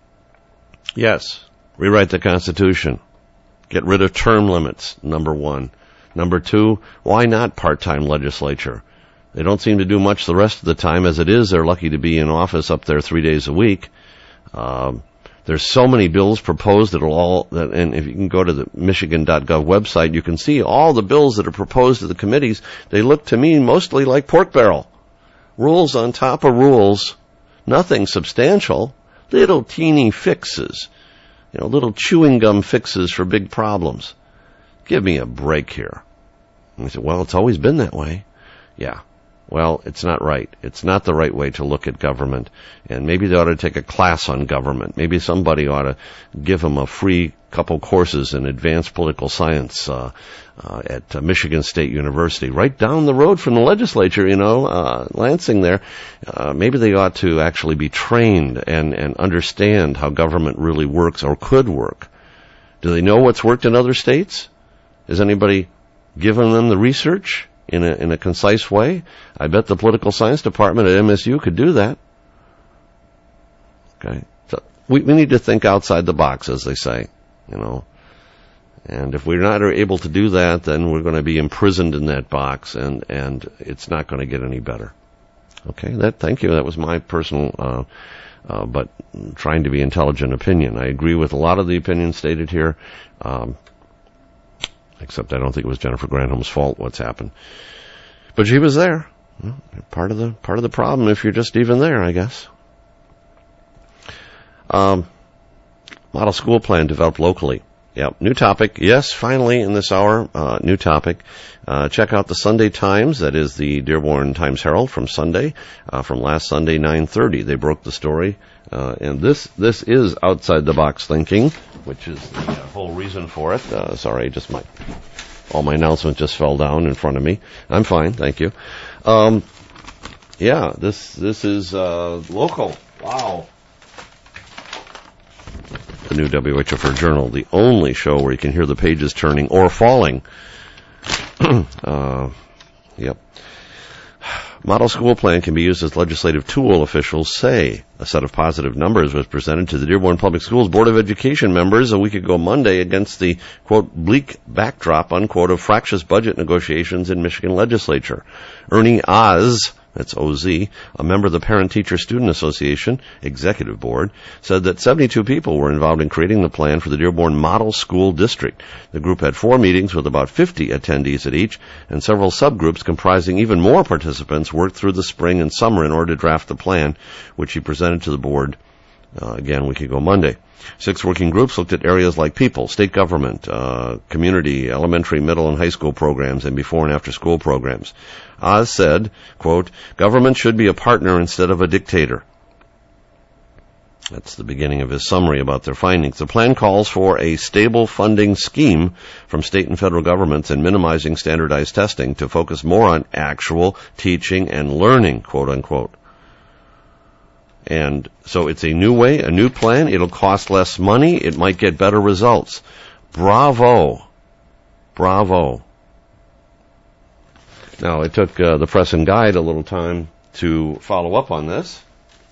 Yes. Rewrite the Constitution. Get rid of term limits, number one. Number two, why not part-time legislature? They don't seem to do much the rest of the time. As it is, they're lucky to be in office up there 3 days a week. There's so many bills proposed and if you can go to the Michigan.gov website, you can see all the bills that are proposed to the committees. They look to me mostly like pork barrel. Rules on top of rules. Nothing substantial. Little teeny fixes. Little chewing gum fixes for big problems. Give me a break here. And we said, well, it's always been that way. Yeah. Well, it's not right. It's not the right way to look at government. And maybe they ought to take a class on government. Maybe somebody ought to give them a free couple courses in advanced political science at Michigan State University, right down the road from the legislature, Lansing there. Maybe they ought to actually be trained and understand how government really works or could work. Do they know what's worked in other states? Has anybody given them the research in a concise way? I bet the political science department at MSU could do that. Okay. So we need to think outside the box, as they say, And if we're not able to do that, then we're going to be imprisoned in that box, and it's not going to get any better. Okay. Thank you. That was my personal, but trying to be intelligent opinion. I agree with a lot of the opinions stated here. Except I don't think it was Jennifer Granholm's fault what's happened. But she was there. Part of the problem if you're just even there, I guess. Model school plan developed locally. Yep. New topic. Yes, finally in this hour, new topic. Check out the Sunday Times. That is the Dearborn Times Herald from Sunday, from last Sunday, 9:30. They broke the story. And this is outside the box thinking, which is the whole reason for it. Sorry, all my announcements just fell down in front of me. I'm fine, thank you. This is local. Wow. The new WHFR Journal, the only show where you can hear the pages turning or falling. Yep. Model school plan can be used as legislative tool, officials say. A set of positive numbers was presented to the Dearborn Public Schools Board of Education members a week ago Monday against the, quote, bleak backdrop, unquote, of fractious budget negotiations in Michigan legislature. Ernie Oz, that's O-Z, a member of the Parent-Teacher Student Association Executive Board, said that 72 people were involved in creating the plan for the Dearborn Model School District. The group had 4 meetings with about 50 attendees at each, and several subgroups comprising even more participants worked through the spring and summer in order to draft the plan, which he presented to the board again a week ago Monday. 6 working groups looked at areas like people, state government, community, elementary, middle, and high school programs, and before and after school programs. Oz said, quote, government should be a partner instead of a dictator. That's the beginning of his summary about their findings. The plan calls for a stable funding scheme from state and federal governments and minimizing standardized testing to focus more on actual teaching and learning, quote unquote. And so it's a new way, a new plan. It'll cost less money. It might get better results. Bravo. Bravo. Now, it took the Press and Guide a little time to follow up on this.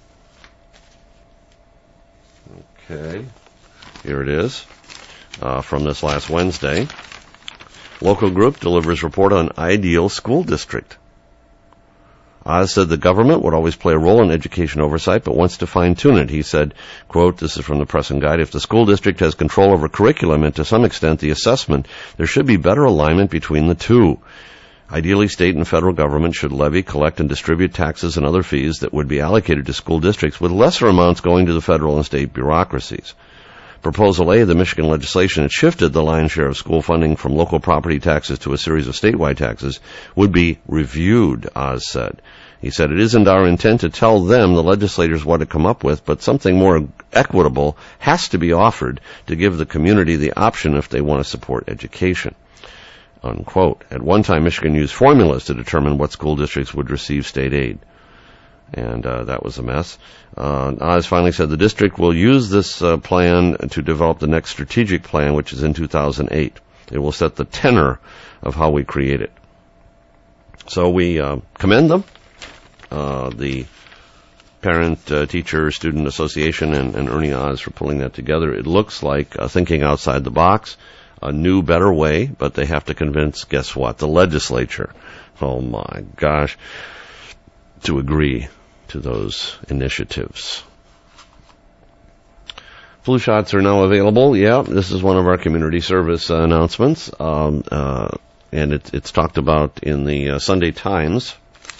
Okay. Here it is from this last Wednesday. Local group delivers report on ideal school district. Oz said the government would always play a role in education oversight, but wants to fine-tune it. He said, quote, this is from the Press and Guide, if the school district has control over curriculum and to some extent the assessment, there should be better alignment between the two. Ideally, state and federal government should levy, collect, and distribute taxes and other fees that would be allocated to school districts, with lesser amounts going to the federal and state bureaucracies. Proposal A, the Michigan legislation had shifted the lion's share of school funding from local property taxes to a series of statewide taxes, would be reviewed, Oz said. He said, it isn't our intent to tell them, the legislators, what to come up with, but something more equitable has to be offered to give the community the option if they want to support education. Unquote. At one time, Michigan used formulas to determine what school districts would receive state aid. And that was a mess. Oz finally said the district will use this plan to develop the next strategic plan, which is in 2008. It will set the tenor of how we create it. So we commend them, the Parent Teacher Student Association and Ernie Oz for pulling that together. It looks like thinking outside the box, a new, better way, but they have to convince, guess what, the legislature, oh my gosh, to agree to those initiatives. Flu shots are now available. Yeah, this is one of our community service announcements, and it's talked about in the Sunday Times.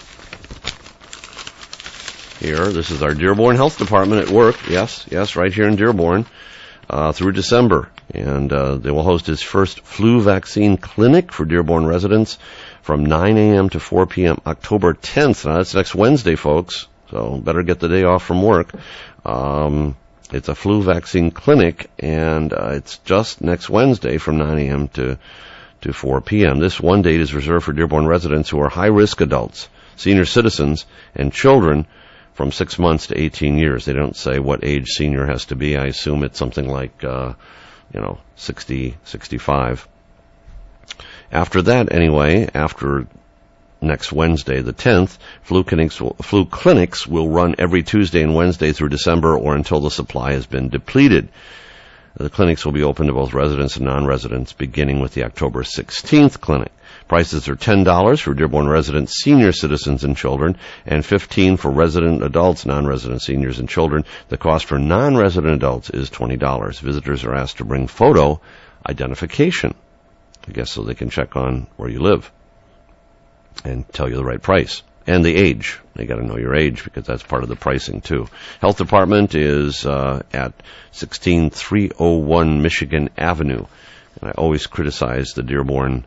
Here, this is our Dearborn Health Department at work. Yes, right here in Dearborn, through December. And they will host its first flu vaccine clinic for Dearborn residents from 9 a.m. to 4 p.m. October 10th. Now, that's next Wednesday, folks, so better get the day off from work. It's a flu vaccine clinic, and it's just next Wednesday from 9 a.m. to 4 p.m. This one date is reserved for Dearborn residents who are high-risk adults, senior citizens, and children from 6 months to 18 years. They don't say what age senior has to be. I assume it's something like 60, 65. After that, anyway, after next Wednesday, the 10th, flu clinics will run every Tuesday and Wednesday through December or until the supply has been depleted. The clinics will be open to both residents and non-residents, beginning with the October 16th clinic. Prices are $10 for Dearborn residents, senior citizens, and children, and $15 for resident adults, non-resident seniors, and children. The cost for non-resident adults is $20. Visitors are asked to bring photo identification, I guess so they can check on where you live and tell you the right price. And the age. They got to know your age because that's part of the pricing, too. Health Department is at 16301 Michigan Avenue. And I always criticize the Dearborn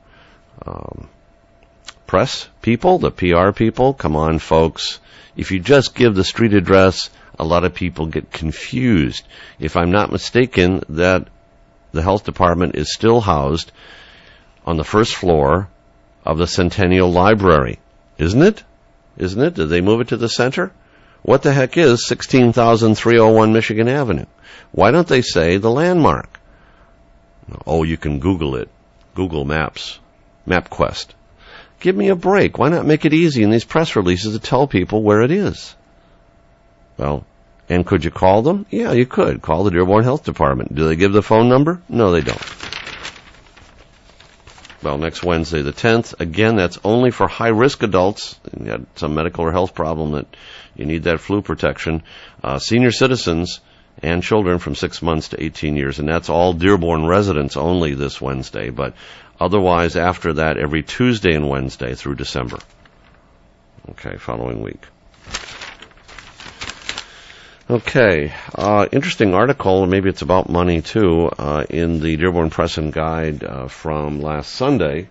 press people, the PR people. Come on, folks. If you just give the street address, a lot of people get confused. If I'm not mistaken, that the Health Department is still housed on the first floor of the Centennial Library. Isn't it? Did they move it to the center? What the heck is 16,301 Michigan Avenue? Why don't they say the landmark? Oh, you can Google it. Google Maps. MapQuest. Give me a break. Why not make it easy in these press releases to tell people where it is? Well, and could you call them? Yeah, you could. Call the Dearborn Health Department. Do they give the phone number? No, they don't. Well, next Wednesday, the 10th, again, that's only for high-risk adults. You had some medical or health problem that you need that flu protection. Senior citizens and children from 6 months to 18 years, and that's all Dearborn residents only this Wednesday. But otherwise, after that, every Tuesday and Wednesday through December. Okay, following week. Okay, interesting article, maybe it's about money too, in the Dearborn Press and Guide from last Sunday.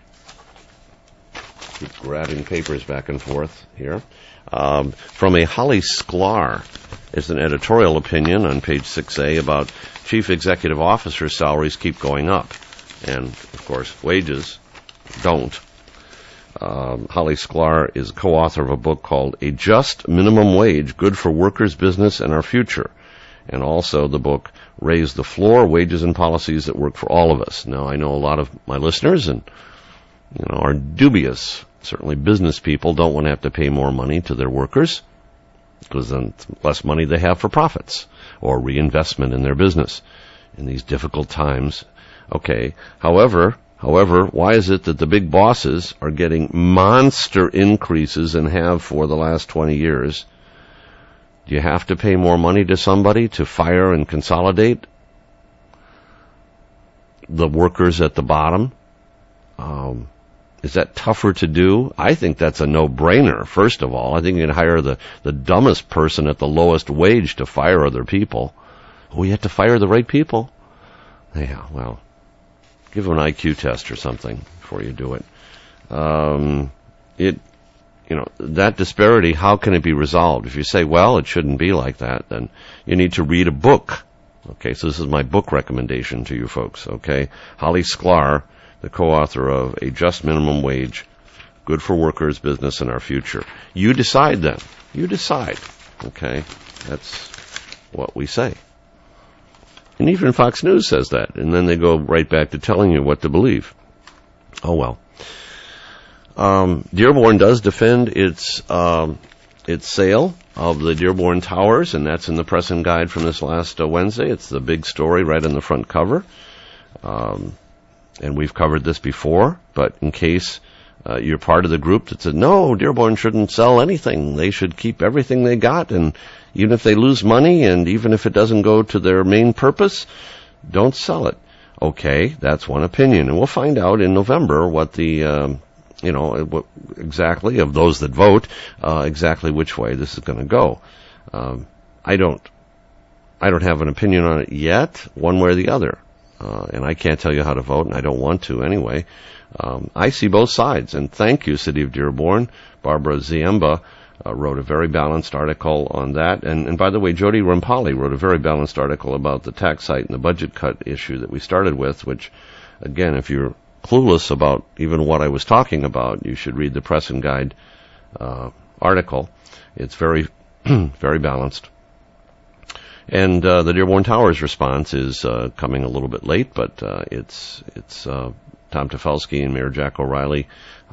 Keep grabbing papers back and forth here. From a Holly Sklar. It's an editorial opinion on page 6A about chief executive officer salaries keep going up. And, of course, wages don't. Holly Sklar is co-author of a book called A Just Minimum Wage, Good for Workers, Business, and Our Future. And also the book, Raise the Floor, Wages and Policies That Work for All of Us. Now, I know a lot of my listeners are dubious. Certainly business people don't want to have to pay more money to their workers because then less money they have for profits or reinvestment in their business in these difficult times. Okay, However, why is it that the big bosses are getting monster increases and have for the last 20 years? Do you have to pay more money to somebody to fire and consolidate the workers at the bottom? Is that tougher to do? I think that's a no-brainer, first of all. I think you can hire the dumbest person at the lowest wage to fire other people. Oh, you have to fire the right people? Yeah, well, give them an IQ test or something before you do it. that disparity, how can it be resolved? If you say, well, it shouldn't be like that, then you need to read a book. Okay, so this is my book recommendation to you folks, okay? Holly Sklar, the co-author of A Just Minimum Wage, Good for Workers, Business, and Our Future. You decide then. You decide, okay? That's what we say. And even Fox News says that, and then they go right back to telling you what to believe. Oh, well. Dearborn does defend its sale of the Dearborn Towers, and that's in the press and guide from this last Wednesday. It's the big story right on the front cover. And we've covered this before, but in case you're part of the group that said, no, Dearborn shouldn't sell anything. They should keep everything they got, and even if they lose money and even if it doesn't go to their main purpose, don't sell it. Okay, that's one opinion. And we'll find out in November what the what exactly of those that vote, exactly which way this is going to go. I don't have an opinion on it yet, one way or the other. And I can't tell you how to vote, and I don't want to anyway. I see both sides, and thank you, City of Dearborn. Barbara Ziemba wrote a very balanced article on that. And by the way, Jody Rampali wrote a very balanced article about the tax site and the budget cut issue that we started with, which, again, if you're clueless about even what I was talking about, you should read the Press and Guide article. It's very, very balanced. And the Dearborn Towers response is coming a little bit late, but it's Tom Tefelsky and Mayor Jack O'Reilly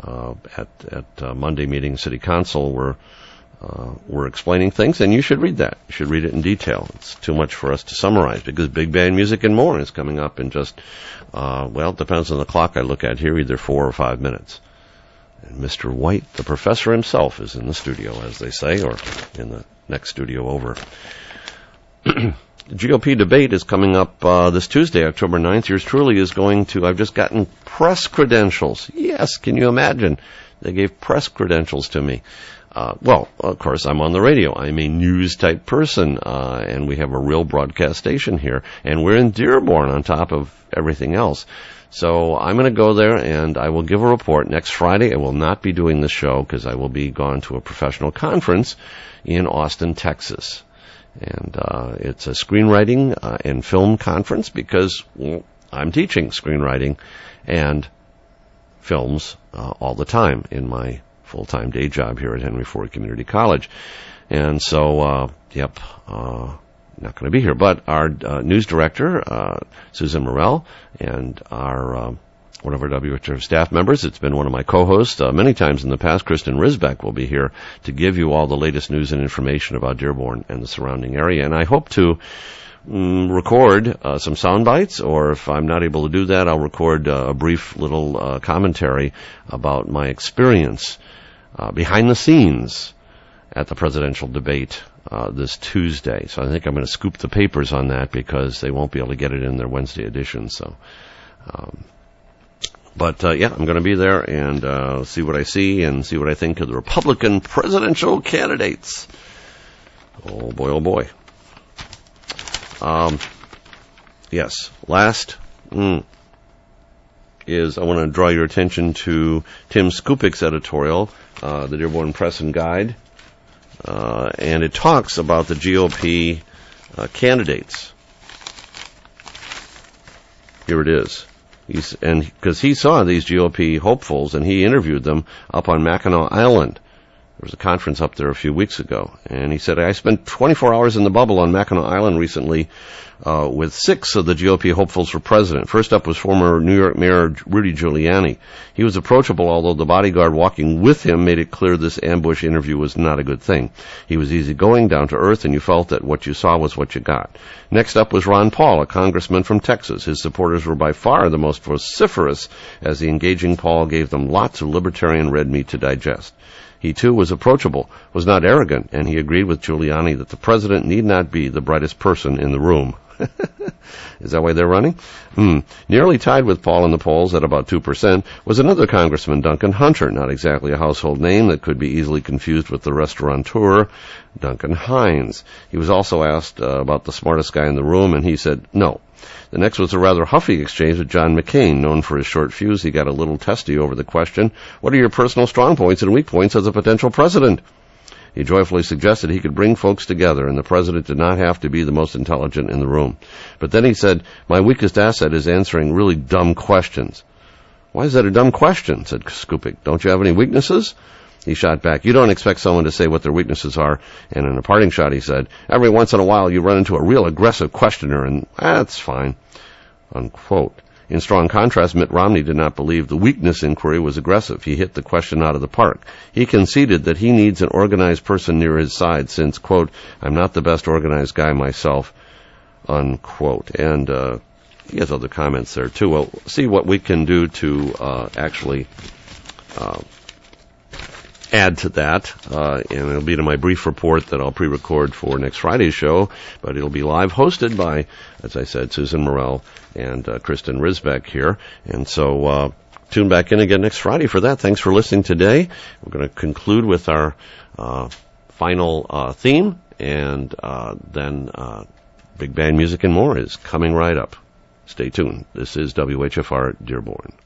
at Monday meeting City Council were explaining things, and you should read that. You should read it in detail. It's too much for us to summarize because Big Band Music and More is coming up in just, it depends on the clock I look at here, either 4 or 5 minutes. And Mr. White, the professor himself, is in the studio, as they say, or in the next studio over. The GOP debate is coming up this Tuesday, October 9th. Yours truly is going to, I've just gotten press credentials. Yes, can you imagine? They gave press credentials to me. Well, of course, I'm on the radio. I'm a news-type person, and we have a real broadcast station here. And we're in Dearborn on top of everything else. So I'm going to go there, and I will give a report. Next Friday, I will not be doing the show because I will be gone to a professional conference in Austin, Texas. And it's a screenwriting and film conference because I'm teaching screenwriting and films all the time in my full-time day job here at Henry Ford Community College. And so, not going to be here. But our news director, Susan Morell, and our one of our WHF staff members, it's been one of my co-hosts many times in the past, Kristen Risbeck, will be here to give you all the latest news and information about Dearborn and the surrounding area. And I hope to record some sound bites, or if I'm not able to do that, I'll record a brief little commentary about my experience behind the scenes at the presidential debate this Tuesday. So I think I'm going to scoop the papers on that because they won't be able to get it in their Wednesday edition. So, I'm going to be there and see what I see and see what I think of the Republican presidential candidates. Oh boy, oh boy. Yes, last is I want to draw your attention to Tim Skupik's editorial, the Dearborn Press and Guide, and it talks about the GOP candidates. Here it is. Because he saw these GOP hopefuls and he interviewed them up on Mackinac Island. There was a conference up there a few weeks ago, and he said, I spent 24 hours in the bubble on Mackinac Island recently with 6 of the GOP hopefuls for president. First up was former New York Mayor Rudy Giuliani. He was approachable, although the bodyguard walking with him made it clear this ambush interview was not a good thing. He was easygoing, down to earth, and you felt that what you saw was what you got. Next up was Ron Paul, a congressman from Texas. His supporters were by far the most vociferous, as the engaging Paul gave them lots of libertarian red meat to digest. He, too, was approachable, was not arrogant, and he agreed with Giuliani that the president need not be the brightest person in the room. Is that why they're running? Nearly tied with Paul in the polls at about 2% was another Congressman, Duncan Hunter, not exactly a household name that could be easily confused with the restaurateur, Duncan Hines. He was also asked about the smartest guy in the room, and he said, no. The next was a rather huffy exchange with John McCain. Known for his short fuse, he got a little testy over the question, what are your personal strong points and weak points as a potential president? He joyfully suggested he could bring folks together, and the president did not have to be the most intelligent in the room. But then he said, my weakest asset is answering really dumb questions. Why is that a dumb question? Said Skupik. Don't you have any weaknesses? He shot back, you don't expect someone to say what their weaknesses are. And in a parting shot, he said, every once in a while you run into a real aggressive questioner, and that's fine. Unquote. In strong contrast, Mitt Romney did not believe the weakness inquiry was aggressive. He hit the question out of the park. He conceded that he needs an organized person near his side since, quote, I'm not the best organized guy myself, unquote. And he has other comments there, too. We'll see what we can do to actually add to that, and it'll be in my brief report that I'll pre-record for next Friday's show, but it'll be live hosted by, as I said, Susan Morell and Kristen Risbeck here, and so tune back in again next Friday for that. Thanks for listening today. We're going to conclude with our final theme, and then big band music and more is coming right up. Stay tuned. This is WHFR Dearborn.